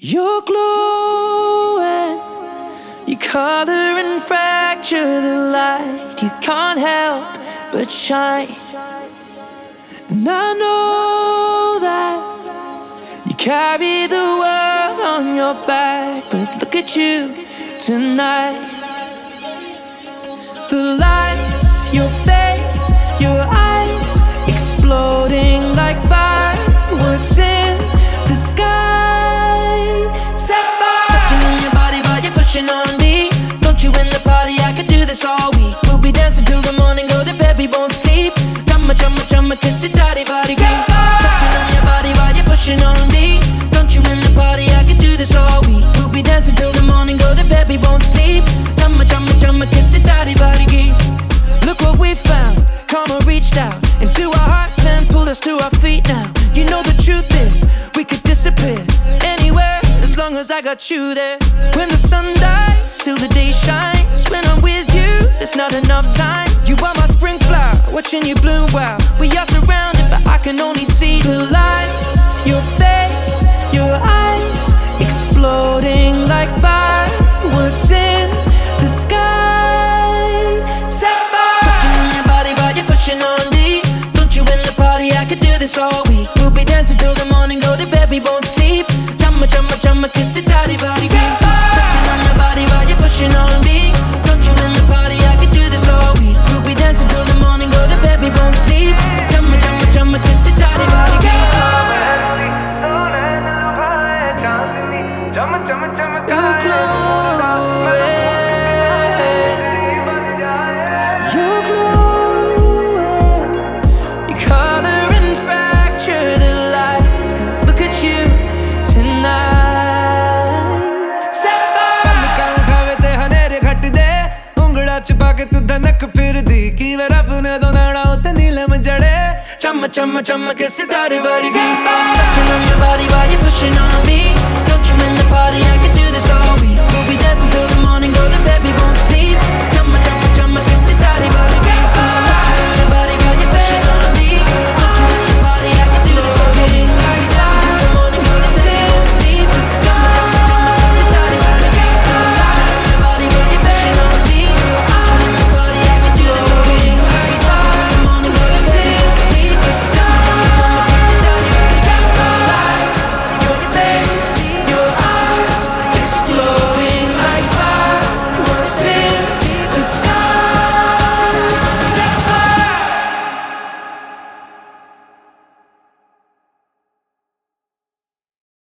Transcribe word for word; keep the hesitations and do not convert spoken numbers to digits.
You're glowing, you color and fracture the light. You can't help but shine. And I know that you carry the world on your back, but look at you tonight. The lights, your face, your eyes, exploding like fireworks in the sky. Sapphire, touching on your body while you're pushing on me. Don't you in the party, I could do this all week. We'll be dancing till the morning, go to bed, we won't sleep. Chumma, chumma, chumma, kiss it, daddy, body, touching on your body while you're pushing on me. Don't you in the party, I could do this all week. We'll be dancing till the morning, go to bed, we won't sleep. Chumma, chumma, chumma, kiss it, daddy, body. Look what we found, karma reached out into our hearts and pulled us to our feet now. You know the truth is, we could disappear anywhere as long as I got you there. When the sun dies, till the day shines. When I'm with you, there's not enough time. You are my spring flower, watching you bloom wild. We are surrounded, but I can only see the lights. Your face, your eyes, exploding like fireworks in the sky. Pushing on me. Don't you in the party, I could do this all week. We'll be dancing till the morning, go to bed, we won't sleep. Chumma, chumma, chumma, kiss it, daddy, body. Touching on your body while you're pushing on me. Don't you in the party, I could do this all week. We'll be dancing till the morning, go to bed, we won't sleep. Chumma, chumma, chumma, kiss it, daddy, body. You're glowing. You're glowing. You color and fracture the light. Look at you tonight. Sapphire. उठावे ते हनेरे घट दे उंगड़ा चिपा के तू धनक फिर दी की वे रब ने दो नाड़ा उते नीलम जड़े Chumma, chumma, chumma, kiss it, daddy, body. Touching on your body while you're pushing